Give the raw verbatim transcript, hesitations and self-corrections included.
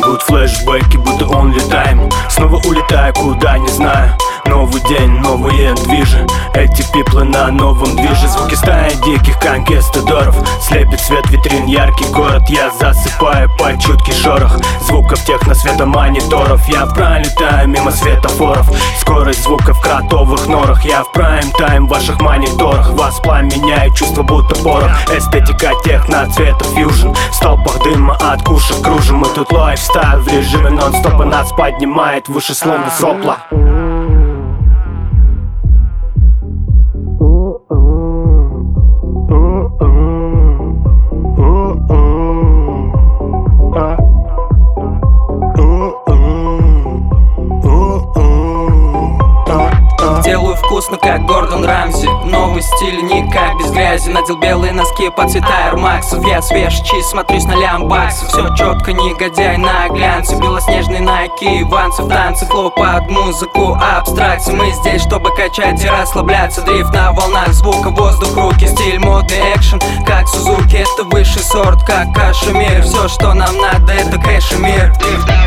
Будут флешбеки, будто он летаем. Снова улетаю, куда не знаю. Новый день, новые движи. Эти пиплы на новом движе. Звуки стаи диких конкистадоров. Слепит свет витрин, яркий город. Я засыпаю под чуткий шорох звуков техносветомониторов. Я пролетаю мимо светофоров. Скорость звука в кротовых норах. Я в прайм-тайм в ваших мониторах. Вас пламеняет чувство, будто порох. Эстетика техноцвета фьюжн. В столбах дыма от кушек кружим. Мы тут лайфстайл в режиме нон-стопа. Нас поднимает выше словно сопла. Делаю вкусно, как Гордон Рамзи. Новый стиль, ника без грязи. Надел белые носки по цвета Air Max'ов. Я свеж, чист, смотрюсь на лям баксов. Все четко, негодяй на глянце. Белоснежный Nike, Вансы в танце. Флоу под музыку, абстракции. Мы здесь, чтобы качать и расслабляться. Дрифт на волнах звука, воздух, руки. Стиль, модный экшен, как Сузуки. Это высший сорт, как Кашемир. Все, что нам надо, это кэшемир. Дрифт на